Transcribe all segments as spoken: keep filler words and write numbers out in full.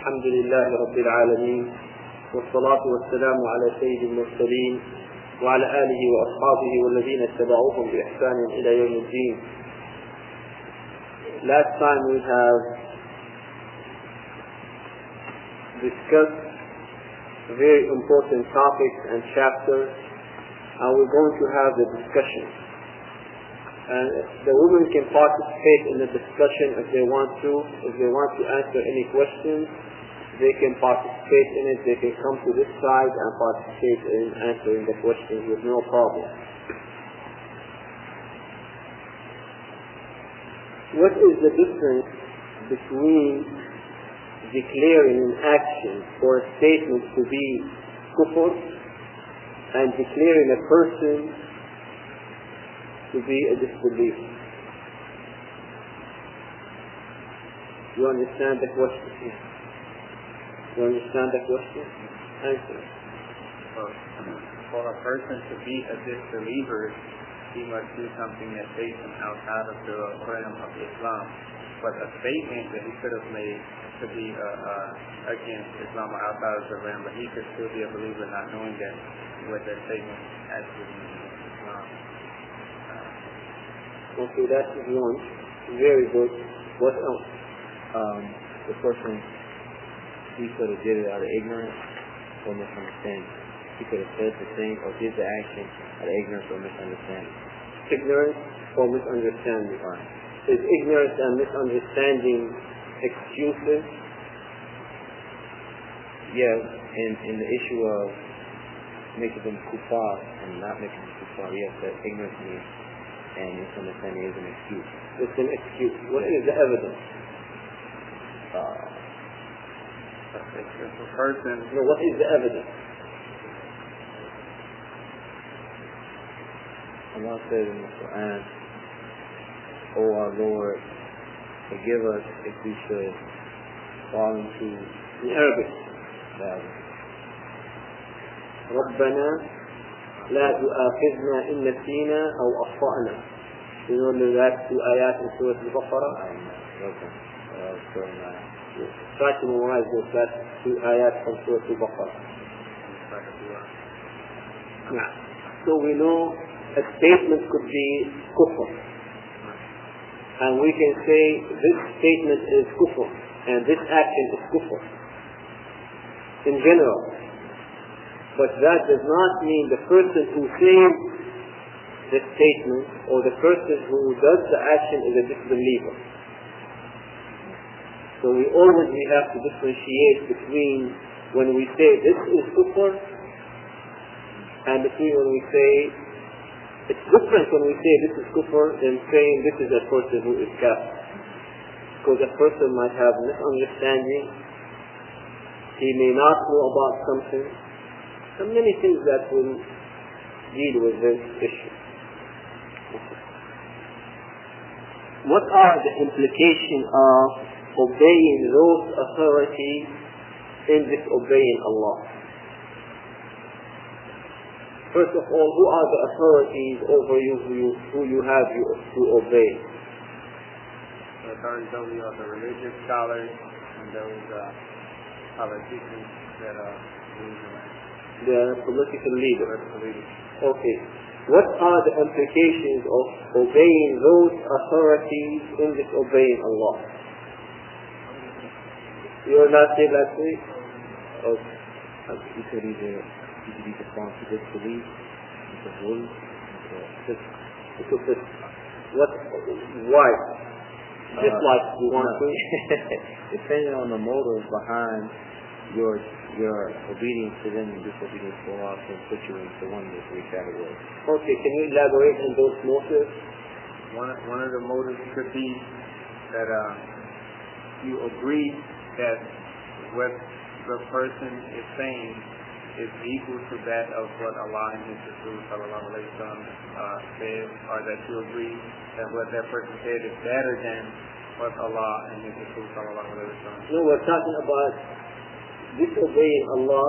الحمد لله رب العالمين والصلاة والسلام على سيد المرسلين وعلى آله وأصحابه والذين اتبعوهم بإحسان إلى يوم الدين. Last time we have discussed very important topics and chapters, and we're going to have the discussion. And the women can participate in the discussion if they want to. If they want to answer any questions, they can participate in it. They can come to this side and participate in answering the questions with no problem. What is the difference between declaring an action or a statement to be kufr and declaring a person to be a disbeliever? You understand the question? You understand the question? Answer. For a person to be a disbeliever, he must do something that takes him outside of the realm of Islam. But a statement that he could have made to be uh, uh, against Islam or outside of the realm, but he could still be a believer not knowing that what that statement actually means in Islam. Uh, okay, that is one. Very good. What else? Um, the person, he could have did it out of ignorance or misunderstanding. He could have said the thing or did the action out of ignorance or misunderstanding. Ignorance or misunderstanding. Right. Is ignorance and misunderstanding excuses? Yes, in, in the issue of making them kuffar and not making them kuffar, yes, that ignorance means and misunderstanding is an excuse. It's an excuse. What is the evidence? Uh, if a person... No, what is the evidence? Allah said in the Quran, O our Lord, forgive us if we should fall into in Arabic. bad. ربنا لا تؤاخذنا إن نسينا أو أخطأنا. You know the last two ayat in Surah Al-Baqarah? Okay. Uh, Try to memorize those last two ayat from Surah Al-Baqarah. Yeah. So we know a statement could be kufr. And we can say this statement is kufr and this action is kufr in general. But that does not mean the person who says the statement or the person who does the action is a disbeliever. So we always we have to differentiate between when we say this is kufr and between when we say it's different when we say this is kufr than saying this is a person who is kafir. Because a person might have misunderstanding, he may not know about something, and many things that will deal with this issue. What are the implications of obeying those authorities in disobeying Allah? First of all, who are the authorities over you who you, who you have you, to obey? The authorities over you are the religious scholars and those uh, politicians that are leading. The political leaders. Okay. What are the implications of obeying those authorities in disobeying Allah? You were not here last week? Okay. You could either you could either fall into disbelief, into rule, into what? Why? Just uh, like you want no. to. Depending on the motive behind your your obedience to them and disobedience to Allah can put you into one of the three categories. Okay, can you elaborate on those motives? One one of the motives could be that uh, you agree that what the person is saying is equal to that of what Allah and His Rasul sallallahu alaihi wasallam uh, said, or that you agree that what that person said is better than what Allah and His Rasul sallallahu alaihi wasallam. No, we're talking about disobeying Allah,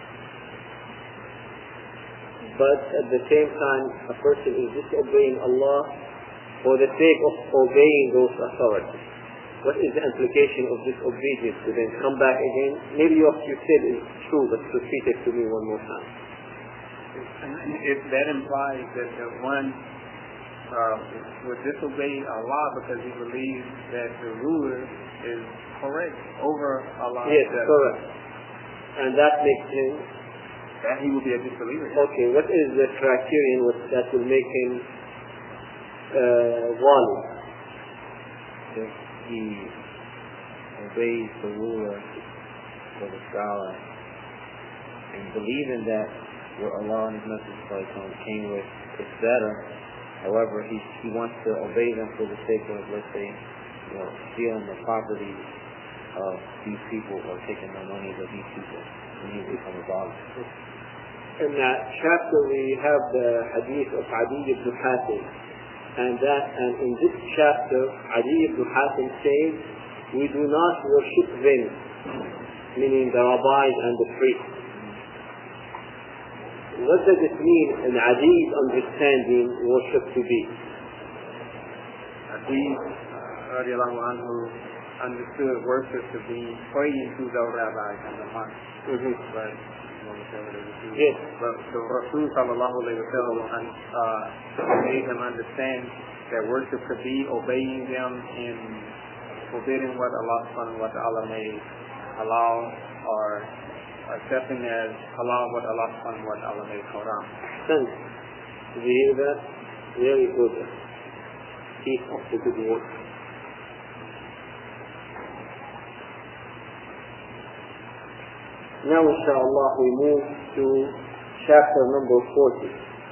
but at the same time a person is disobeying Allah for the sake of obeying those authorities. what is the implication of disobedience to then come back again? Maybe what you said is true, but repeat it to me one more time. If that implies that the one uh, would disobey Allah because he believes that the ruler is correct over Allah. Yes, correct. And that makes him... That he will be a disbeliever. Okay, what is the criterion that will make him uh, wali? If he obeys the ruler or the scholar and believing that what Allah and His Messenger came with is better. However, he he wants to obey them for the sake of, let's say, you know, stealing the property of these people or taking the money of these people, and he will become a zalim. In that chapter we have the hadith of Adi ibn Hatim, and that and in this chapter Adi ibn Hatim says, we do not worship them, meaning the rabbis and the priests. What does it mean in Adi's understanding worship to be? Adi radiallahu anhu understood worship to be praying to the rabbis and the monks. Mm-hmm. But, yes. but the Rasul sallallahu alayhi wa sallam uh, made him understand that worship could be obeying them in forbidding what Allah subhanahu wa ta'ala may allow, or accepting as halal what Allah subhanahu wa ta'ala may haram. Thanks. Did you hear that? Very good. Keep up the good work. Now, inshallah, we move to chapter number forty.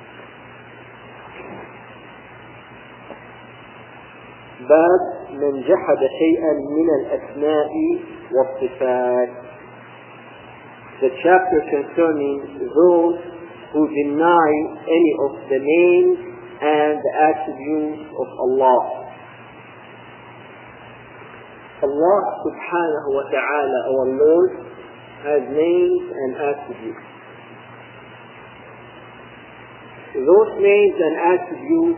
باب من جحد شيئا من الأسماء والصفات. The chapter concerning those who deny any of the names and the attributes of Allah. Allah subhanahu wa ta'ala, our Lord, has names and attributes. Those names and attributes,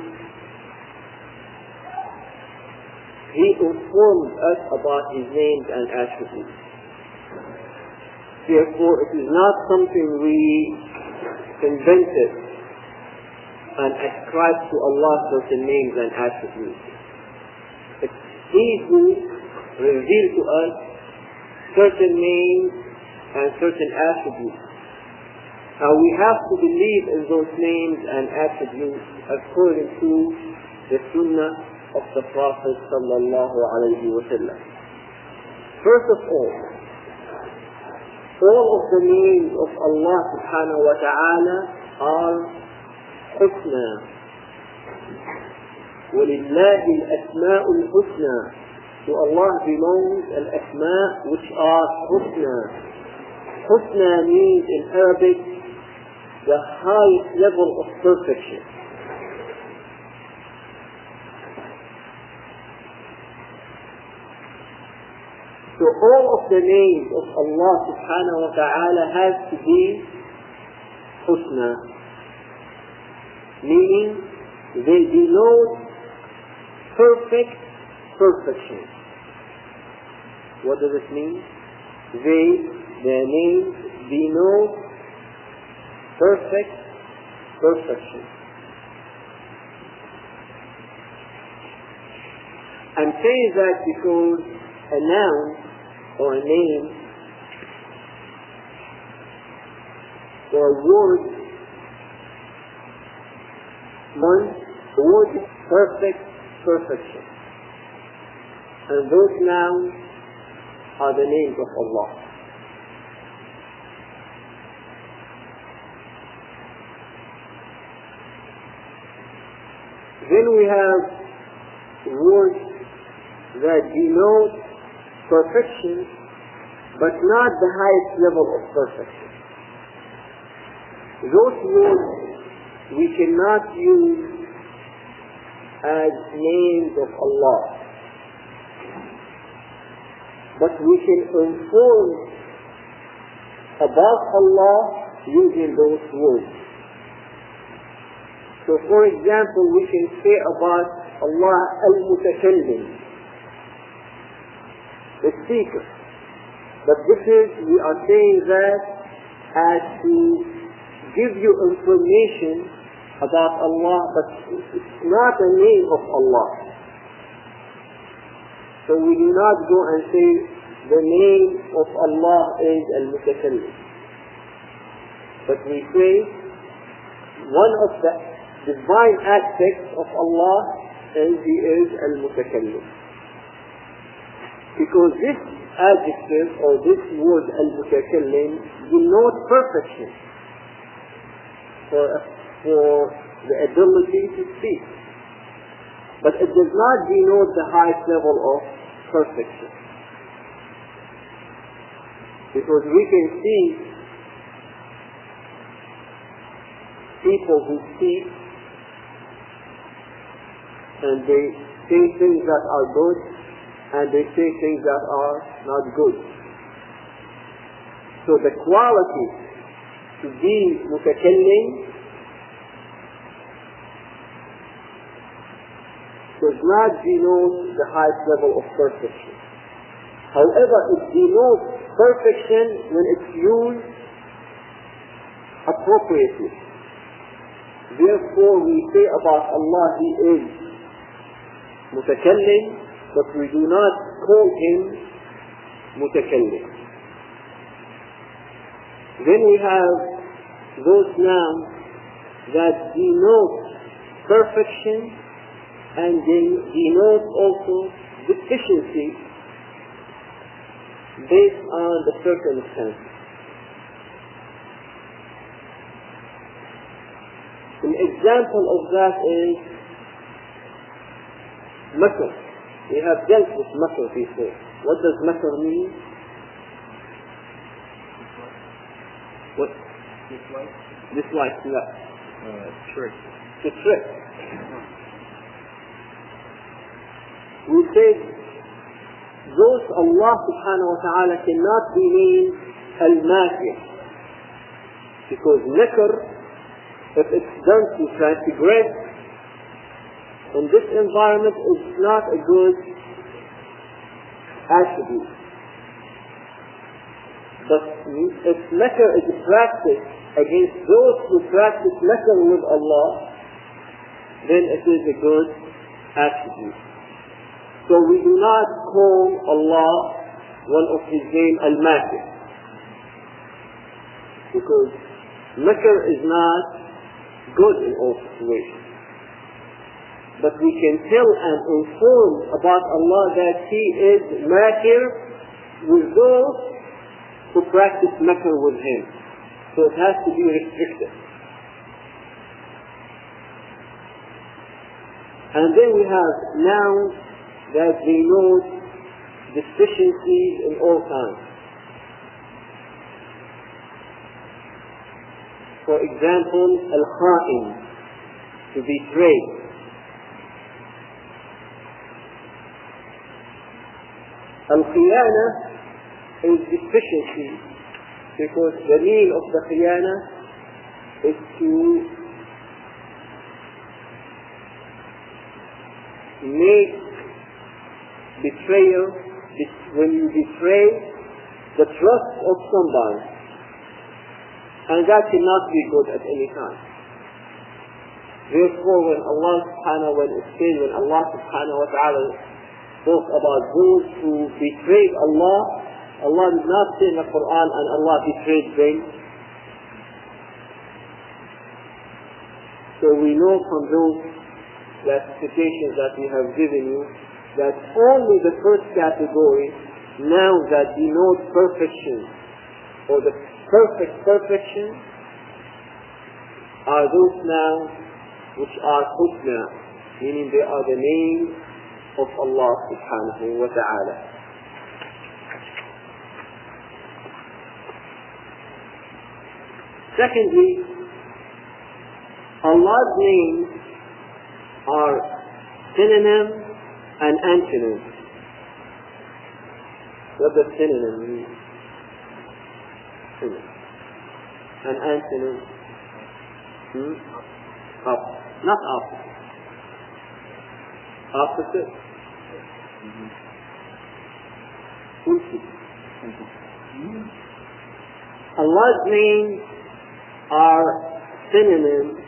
He informed us about His names and attributes. Therefore, it is not something we invented and ascribed to Allah certain names and attributes. It's He who revealed to us certain names and certain attributes. Now we have to believe in those names and attributes according to the Sunnah of the Prophet sallallahu alayhi wa sallam. First of all, all of the names of Allah subhanahu wa ta'ala are husna. وَلِلَّهِ الْأَسْمَاءُ الْحُسْنَى. To Allah belongs al-asma' which are husna. Husna means in Arabic the highest level of perfection. So all of the names of Allah subhanahu wa ta'ala has to be husna, meaning they denote perfect perfection. What does it mean? They, their names denote perfect perfection. I'm saying that because a noun or a name or a word, one word is perfect perfection, and those nouns are the names of Allah. Then we have words that denote perfection, but not the highest level of perfection. Those words we cannot use as names of Allah, but we can inform about Allah using those words. So for example, we can say about Allah al-Mutakallim, the speaker. But this is, we are saying that as to give you information about Allah, but it's not a name of Allah. So we do not go and say the name of Allah is Al-Mutakallim. But we say one of the divine aspects of Allah is He is Al-Mutakallim. Because this adjective or this word Al-Mutakallim denotes perfection for, for the ability to speak. But it does not denote the highest level of perfection. Because we can see people who speak and they say things that are good and they say things that are not good. So the quality to be mutakallim does not denote the highest level of perfection. However, it denotes perfection when it's used appropriately. Therefore, we say about Allah, He is mutakallim, but we do not call Him mutakallim. Then we have those nouns that denote perfection and they denote also deficiency based on the circumstances. An example of that is makr. We have dealt with makr before. What does makr mean? What? Dislike? Dislike, no. Uh, trick. To trick. We said those Allah subhanahu wa ta'ala cannot be named al-makir, because makr, if it's done to transgress in this environment, is not a good attribute. But if makr is practiced against those who practice makr with Allah, then it is a good attribute. So we do not call Allah one of His name Al-Makir, because makr is not good in all situations. But we can tell and inform about Allah that He is Makir with those who practice makr with Him. So it has to be restricted. And then we have nouns that denote deficiencies in all kinds. For example, al-kha'in, to betray. Al-khiyana is deficiency, because the meaning of the khiyana is to make betrayal, when you betray the trust of somebody, and that cannot be good at any time. Therefore, when Allah subhanahu wa ta'ala when Allah subhanahu wa ta'ala spoke about those who betrayed Allah, Allah did not say in the Quran, and Allah betrayed them. So we know from those classifications that we have given you that only the first category, nouns that denote perfection or the perfect perfection, are those nouns which are husna, meaning they are the name of Allah subhanahu wa ta'ala. Secondly, Allah's names are synonyms and antonyms. What does synonym mean? Synonym. An antonym. Hmm? Up. Not opposite. Opposite. Mm-hmm. Mulki. Allah's names are synonyms,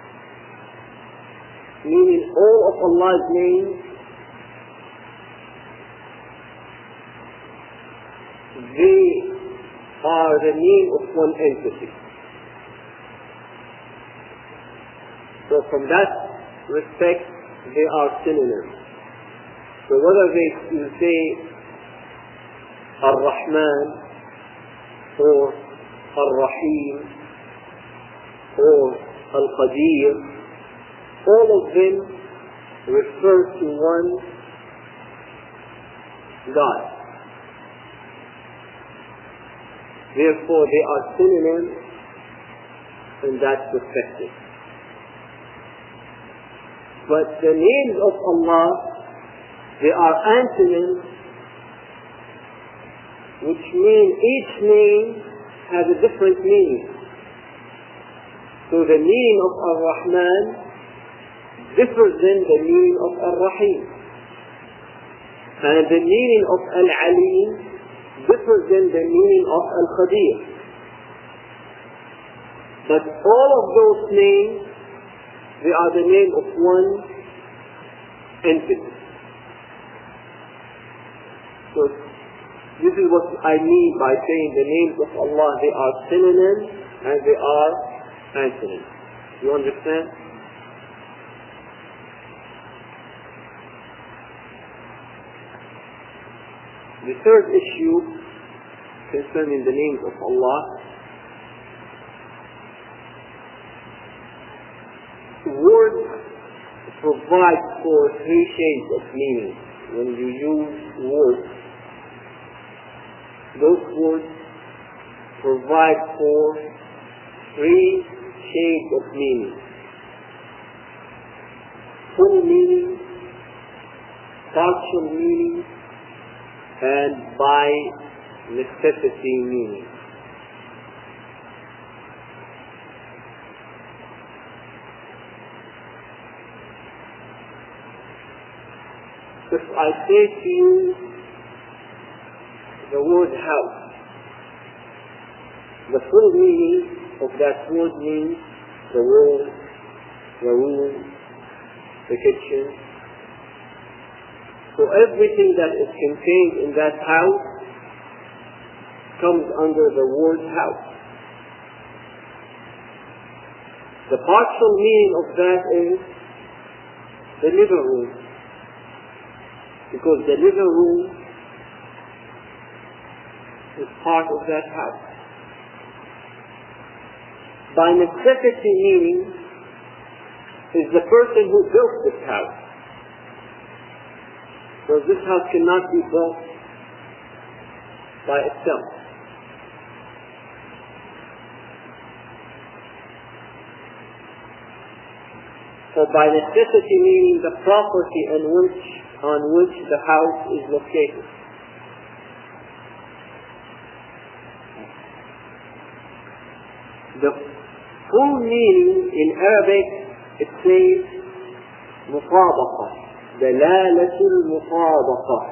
meaning all of Allah's names, they are the name of one entity. So from that respect, they are synonyms. So whether they you say Ar-Rahman or Ar-Rahim or Al-Qadir, all of them refer to one God. Therefore, they are synonyms in that perspective. But the names of Allah, they are antonyms, which mean each name has a different meaning. So the meaning of Ar-Rahman differs than the meaning of Ar-Rahim. And the meaning of Al-Alim differs than the meaning of Al-Qadir. But all of those names, they are the name of one entity. So this is what I mean by saying the names of Allah, they are synonyms and they are antonyms. You understand? The third issue concerning the names of Allah, words provide for three shades of meaning. When you use words, those words provide for three shades of meaning: full meaning, partial meaning, and by necessity meaning. If I say to you the word house, the full meaning of that word means the wall, the room, the kitchen. So everything that is contained in that house comes under the word house. The partial meaning of that is the living room, because the living room is part of that house. By necessity meaning is the person who built this house. So this house cannot be built by itself. So by necessity meaning the property on which, on which the house is located. The full meaning in Arabic, it says مطابقة, دلالة المطابقة.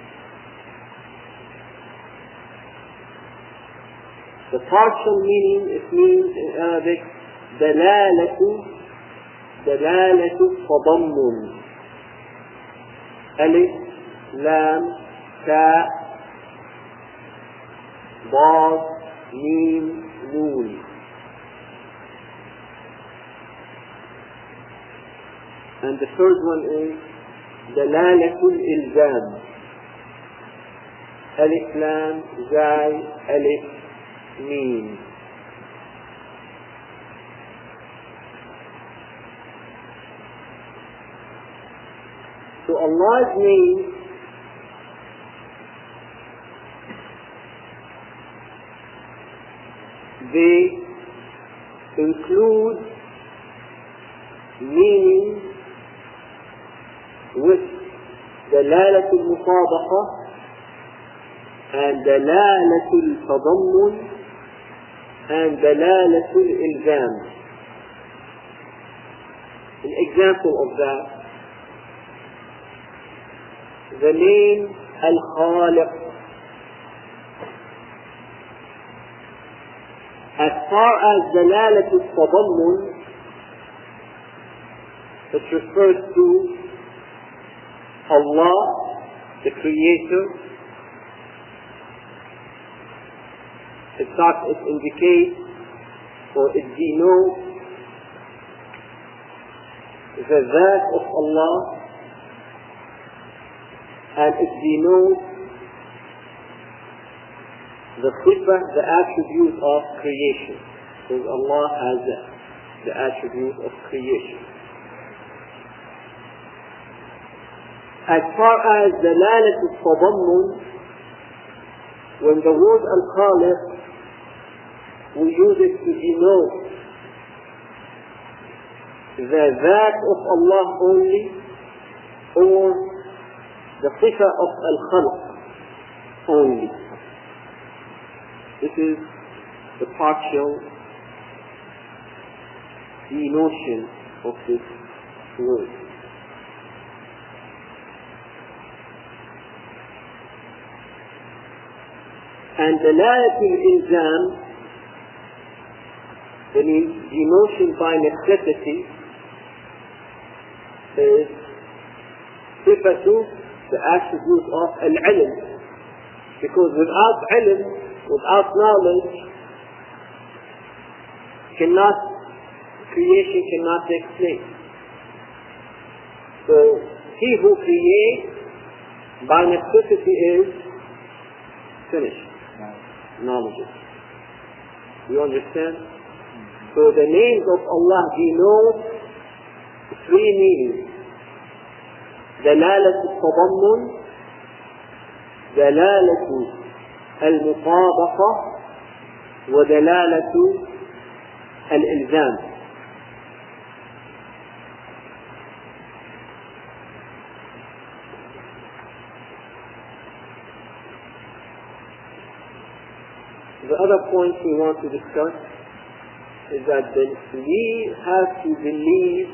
The partial meaning, it means in Arabic دلالة دلالة تضمن. ألف لام تاء ضاد ميم نون. And the third one is دلالة الإلزام. ألف لام زاي ألف ميم. So Allah's name they include meaning with دلالة المطابقة and دلالة التضمن and دلالة الإلزام. An example of that, the name Al-Khaliq As far as دلالة التضمن, it refers to Allah, the Creator. It starts, it indicates or it denotes the that of Allah, and it denotes the صفة, the attribute of creation. Because Allah has the attribute of creation. As far as دلالة التضمن, when the word al-Khaliq, we use it to denote the that of Allah only, or the صفة of al-Khalq only. This is the partial denotion of this word. And دلالة الإلزام, the denotion by necessity, is صفة, the attribute of al-ilm. Because without ilm, without knowledge, cannot, creation cannot take place. So he who creates by necessity is finished. Knowledge. You understand? So the names of Allah denote three meanings. دلالة التضمن, دلالة المطابقة, ودلالة الإلزام. The other point we want to discuss is that we have to believe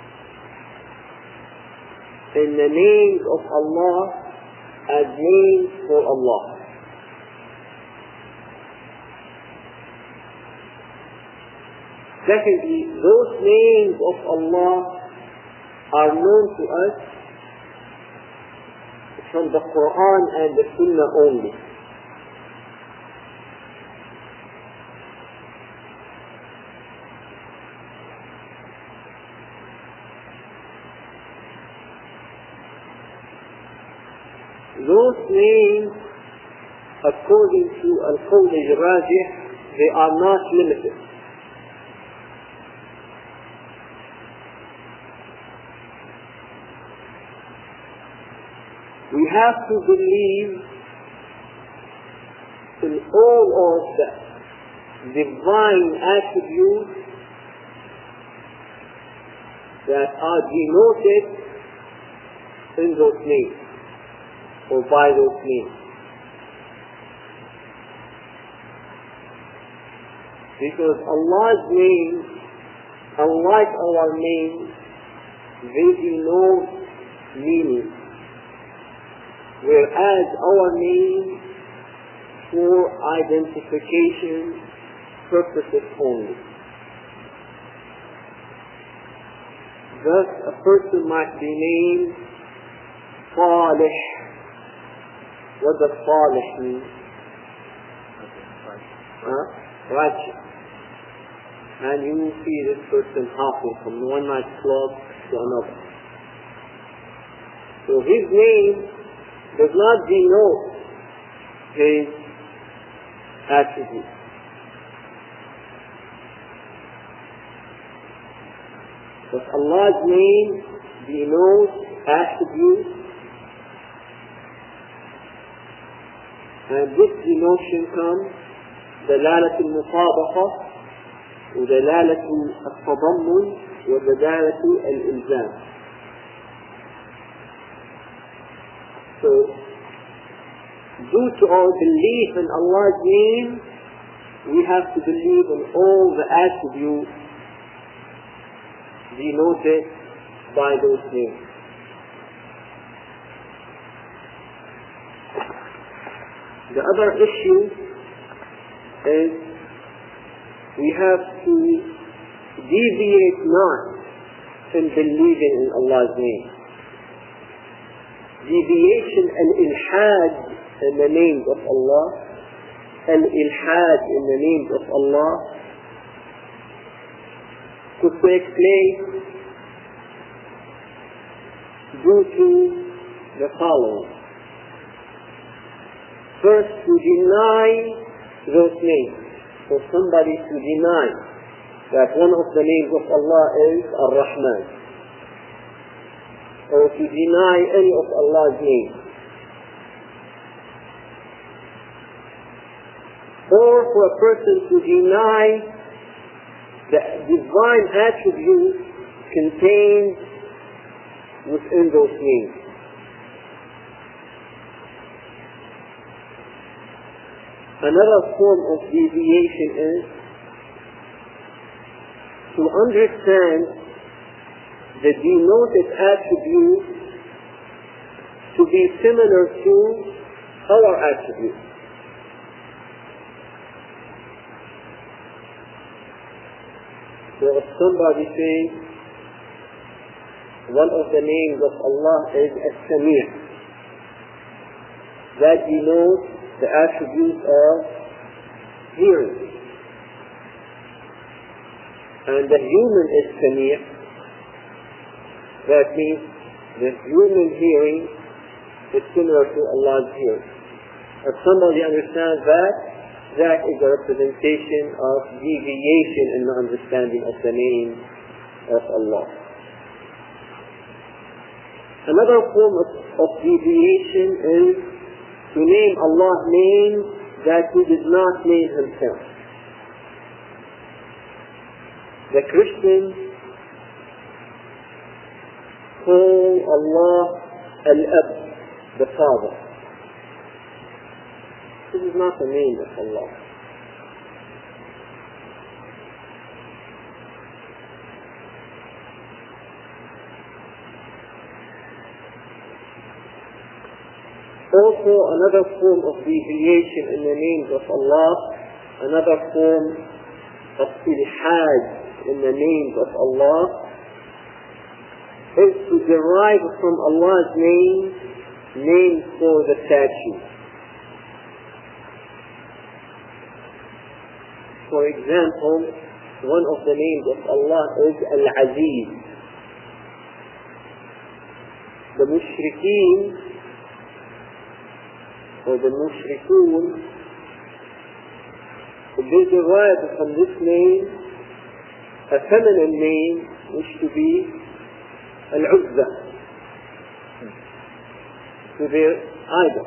in the names of Allah as names for Allah. Secondly, those names of Allah are known to us from the Quran and the Sunnah only. Those names, according to Al-Qawl al-Rajih, they are not limited. We have to believe in all of the divine attributes that are denoted in those names, or by those names. Because Allah's names, unlike our names, they denote meaning, whereas our names for identification purposes only. Thus, a person might be named Salih. What does Salih mean? Huh? Righteous. And you will see this person hopping from one nightclub to another. So his name does not denote his attribute. But Allah's name denotes attributes, and this denotion comes دلالة المطابقة ودلالة التضمن ودلالة الإلزام. So, due to our belief in Allah's name, we have to believe in all the attributes denoted by those names. The other issue is we have to deviate not in believing in Allah's name. Deviation and ilhad in the names of Allah, and ilhad in the names of Allah could take place due to the following. First, to deny those names. For somebody to deny that one of the names of Allah is Ar-Rahman, or to deny any of Allah's names, or for a person to deny the divine attributes contained within those names. Another form of deviation is to understand the denoted attributes to be similar to our attributes. So if somebody says one of the names of Allah is As-Sami', that denotes the attribute of hearing. And the human is Sami', that means the human hearing is similar to Allah's hearing. If somebody understands that, that is a representation of deviation in the understanding of the name of Allah. Another form of, of deviation is to name Allah names that He did not name Himself. The Christians call Allah Al-Ab, the Father. This is not the name of Allah. Also, another form of deviation in the names of Allah, another form of ilhad in the names of Allah, is to derive from Allah's name names for the statue. For example, one of the names of Allah is Al-Aziz. The Mushrikeen or the Mushrikun, they derive from this name a feminine name which to be Al-Uzza, to their idol.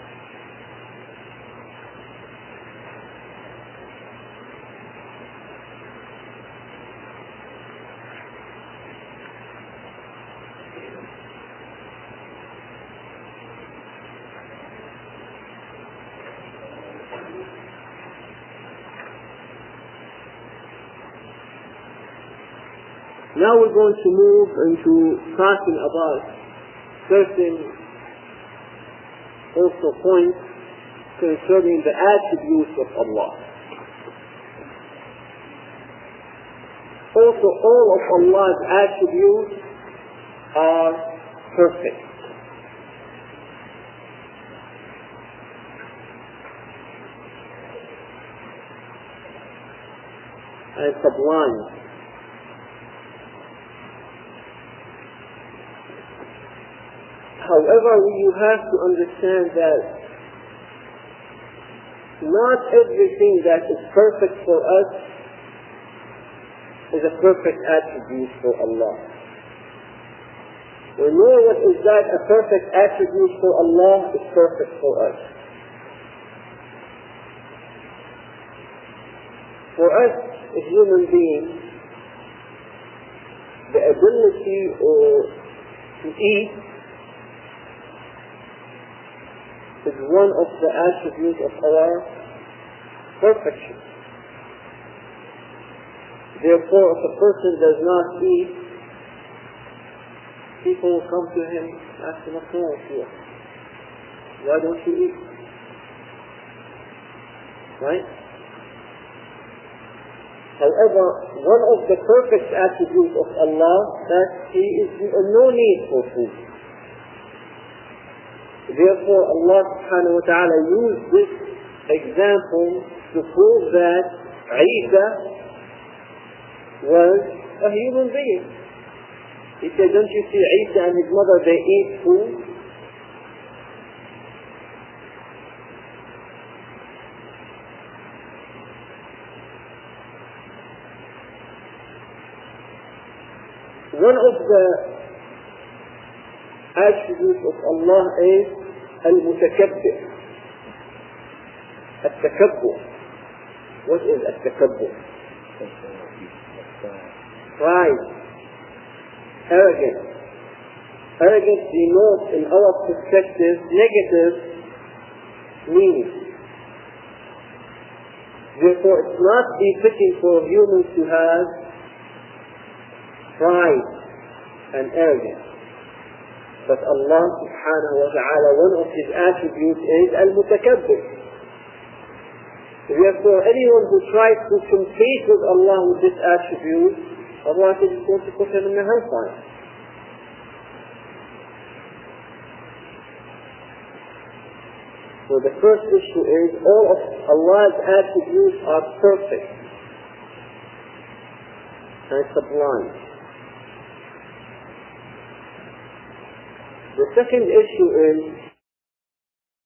Now we're going to move into talking about certain also points concerning the attributes of Allah. Also, all of Allah's attributes are perfect. And sublime. However, you have to understand that not everything that is perfect for us is a perfect attribute for Allah. We know what is that a perfect attribute for Allah is perfect for us. For us as human beings, the ability or to eat is one of the attributes of our perfection. Therefore, if a person does not eat, people will come to him and ask him, "What's wrong with you? Why don't you eat?" Right? However, one of the perfect attributes of Allah that He is in no need for food. Therefore, Allah subhanahu wa ta'ala used this example to prove that Isa was a human being. He said, don't you see Isa and his mother, they eat food? One of the attributes of Allah is Al-Mutakabbir. Al-Takabbur. What is Al-Takabbur? Pride. Arrogance. Arrogance denotes in our perspective negative meaning. Therefore, it's not befitting for humans to have pride and arrogance. But Allah subhanahu wa ta'ala, one of His attributes is Al-Mutakabbir. Therefore, anyone who tries to compete with Allah with this attribute, Allah is going to put him in the hellfire. So the first issue is all of Allah's attributes are perfect and sublime. The second issue is